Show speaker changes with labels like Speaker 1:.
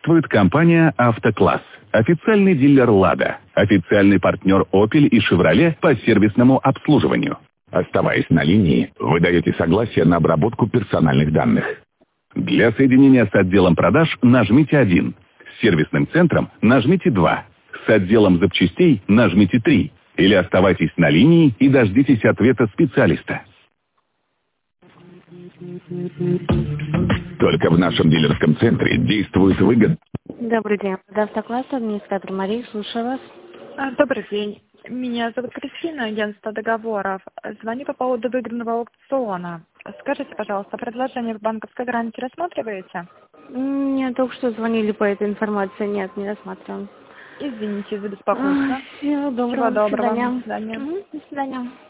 Speaker 1: Приветствует компания «Автокласс». Официальный дилер «Лада». Официальный партнер «Опель» и «Шевроле» по сервисному обслуживанию. Оставаясь на линии, вы даете согласие на обработку персональных данных. Для соединения с отделом продаж нажмите 1. С сервисным центром нажмите 2. С отделом запчастей нажмите 3. Или оставайтесь на линии и дождитесь ответа специалиста. Только в нашем дилерском центре действует выгода.
Speaker 2: Добрый день. Автокласс, администратор Мария, слушаю вас.
Speaker 3: Добрый день. Меня зовут Кристина, агентство договоров. Звоню по поводу выигранного аукциона. Скажите, пожалуйста, предложение в банковской гарантии рассматриваете?
Speaker 2: Нет, только что звонили по этой информации. Нет, не рассматриваем.
Speaker 3: Извините за беспокойство.
Speaker 2: Всего доброго.
Speaker 3: Всего доброго.
Speaker 2: До свидания.
Speaker 3: До свидания.
Speaker 2: До свидания.